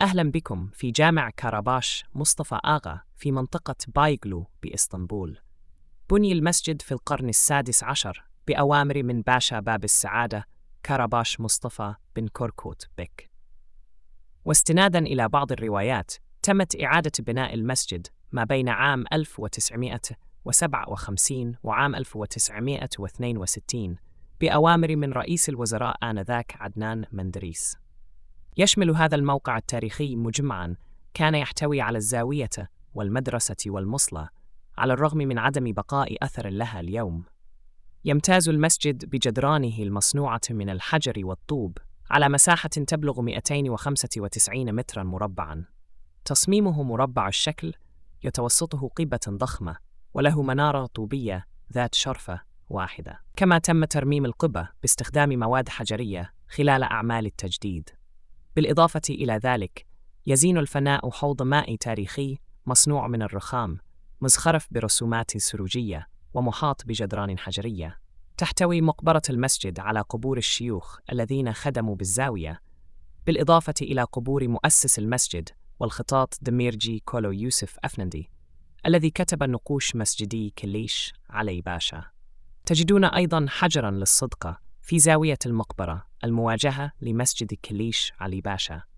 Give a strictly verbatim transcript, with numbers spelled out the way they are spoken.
أهلا بكم في جامع كاراباش مصطفى آغا في منطقة بايغلو بإسطنبول. بني المسجد في القرن السادس عشر بأوامر من باشا باب السعادة كاراباش مصطفى بن كوركوت بك. واستناداً إلى بعض الروايات، تمت إعادة بناء المسجد ما بين عام ألف وتسعمائة وسبعة وخمسين وعام ألف وتسعمائة واثنين وستين بأوامر من رئيس الوزراء آنذاك عدنان مندريس. يشمل هذا الموقع التاريخي مجمعاً كان يحتوي على الزاوية والمدرسة والمصلى، على الرغم من عدم بقاء أثر لها اليوم. يمتاز المسجد بجدرانه المصنوعة من الحجر والطوب على مساحة تبلغ مئتين وخمسة وتسعين متراً مربعاً. تصميمه مربع الشكل، يتوسطه قبة ضخمة، وله منارة طوبية ذات شرفة واحدة. كما تم ترميم القبة باستخدام مواد حجرية خلال أعمال التجديد. بالإضافة إلى ذلك، يزين الفناء حوض ماء تاريخي مصنوع من الرخام، مزخرف برسومات سروجية ومحاط بجدران حجرية. تحتوي مقبرة المسجد على قبور الشيوخ الذين خدموا بالزاوية، بالإضافة إلى قبور مؤسس المسجد والخطاط دميرجي كولو يوسف أفندي الذي كتب نقوش مسجدي كليش علي باشا. تجدون أيضاً حجراً للصدقة في زاوية المقبرة المواجهة لمسجد كليش علي باشا.